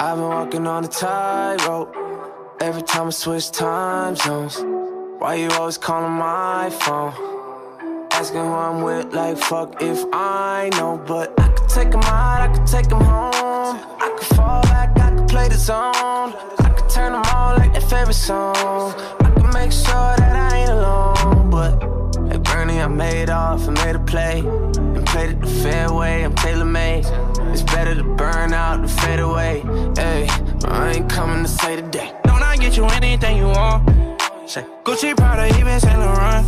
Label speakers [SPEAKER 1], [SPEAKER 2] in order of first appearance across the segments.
[SPEAKER 1] I've been walking on a tightrope. Every time I switch time zones. Why you always calling my phone? Asking who I'm with, like fuck if I know. But I could take him out, I could take him home. I could fall back, I could play the zone. I could turn them all like their favorite song. I could make sure that I ain't alone. But like Bernie, I made off and made a play. And played it the fair way, I'm tailor-made. It's better to burn out than fade away. Ay, but I ain't coming to say today.
[SPEAKER 2] Don't I get you anything you want? Say Gucci, Prada, even Saint Laurent.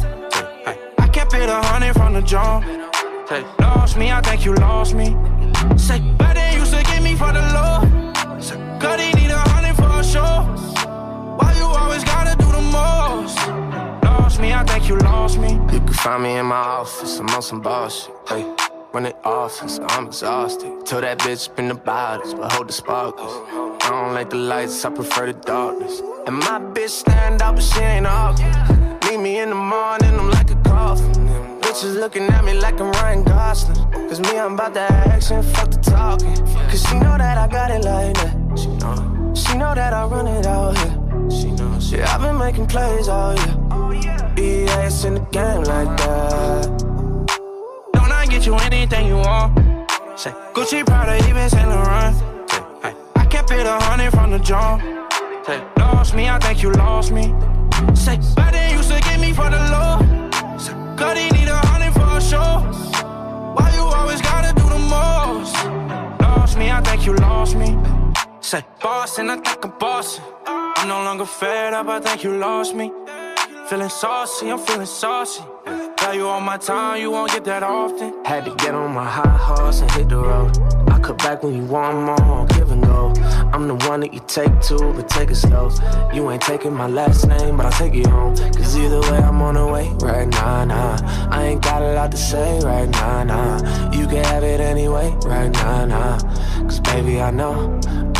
[SPEAKER 2] I kept it 100 from the jump. Say lost me, I think you lost me. Say better used to get me for the low. Say God, he need 100 for a show. Why you always gotta do the most? Lost me, I think you lost me.
[SPEAKER 1] You can find me in my office, I'm on some bullshit. Hey, run the office, I'm exhausted. Tell that bitch spin the bottles, but hold the sparkles. I don't like the lights, I prefer the darkness. And my bitch stand up, but she ain't ugly. Meet me in the morning, I'm like a coffin. Bitches looking at me like I'm Ryan Gosling. Cause me, I'm about that action, fuck the talking. Cause she know that I got it like that. She know that I run it out here. Yeah, I've been making plays all year. BS in the game like that.
[SPEAKER 2] Don't I get you anything you want? Say Gucci, Prada, even Saint Laurent. I kept it 100 from the jump. Say lost me, I think you lost me. Say better used to get me for the low. Say God, he need 100 for a show. Why you always gotta do the most? Lost me, I think you lost me. Say bossing, I think I'm bossing. I'm no longer fed up, I think you lost me. Feeling saucy, I'm feeling saucy. Value all my time, you won't get that often.
[SPEAKER 1] Had to get on my high horse and hit the road. I cut back when you want more, give and go. I'm the one that you take to, but take it slow. You ain't taking my last name, but I'll take you home. Cause either way, I'm on the way right now, nah. I ain't got a lot to say right now, nah. You can have it anyway right now, nah. Cause baby, I know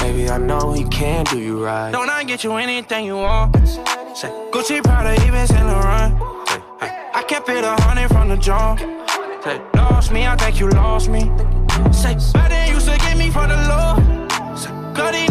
[SPEAKER 1] he can do you right.
[SPEAKER 2] Don't I get you anything you want? Say Gucci, Prada, even Saint Laurent. I kept it 100 from the jump. Say lost me, I think you lost me. Say better used to get me for the low. Say God, he